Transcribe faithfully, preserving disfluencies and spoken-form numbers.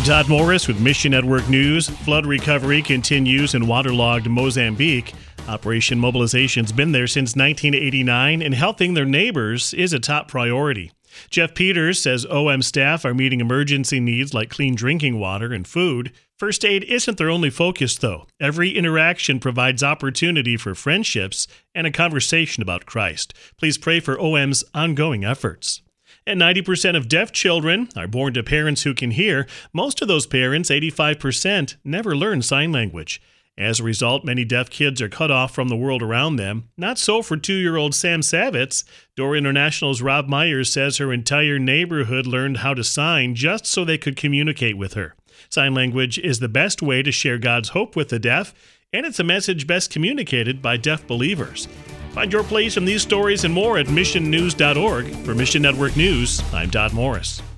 Todd Morris with Mission Network News. Flood recovery continues in waterlogged Mozambique. Operation Mobilization's been there since nineteen eighty-nine, and helping their neighbors is a top priority. Jeff Peters says O M staff are meeting emergency needs like clean drinking water and food. First aid isn't their only focus, though. Every interaction provides opportunity for friendships and a conversation about Christ. Please pray for O M's ongoing efforts. And ninety percent of deaf children are born to parents who can hear. Most of those parents, eighty-five percent, never learn sign language. As a result, many deaf kids are cut off from the world around them. Not so for two-year-old Sam Savitz. Door International's Rob Myers says her entire neighborhood learned how to sign just so they could communicate with her. Sign language is the best way to share God's hope with the deaf, and it's a message best communicated by deaf believers. Find your place in these stories and more at mission news dot org. For Mission Network News, I'm Todd Morris.